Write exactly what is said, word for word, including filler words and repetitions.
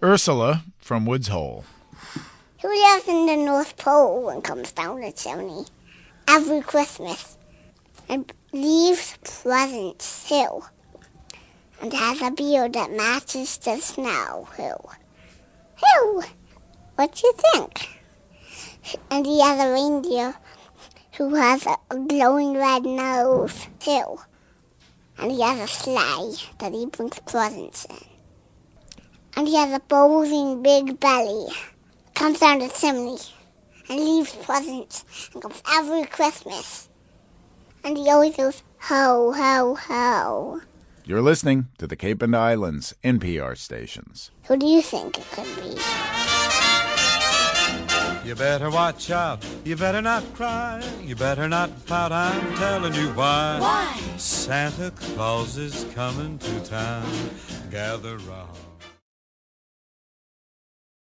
Ursula from Woods Hole. Who lives in the North Pole and comes down the chimney every Christmas and leaves presents too, and has a beard that matches the snow? Who? Who? What do you think? And he has a reindeer who has a glowing red nose too, and he has a sleigh that he brings presents in. And he has a bulging big belly, comes down the chimney, and leaves presents, and comes every Christmas. And he always goes, ho, ho, ho. You're listening to the Cape and Islands N P R stations. Who do you think it could be? You better watch out, you better not cry, you better not pout, I'm telling you why. Why? Santa Claus is coming to town, gather round.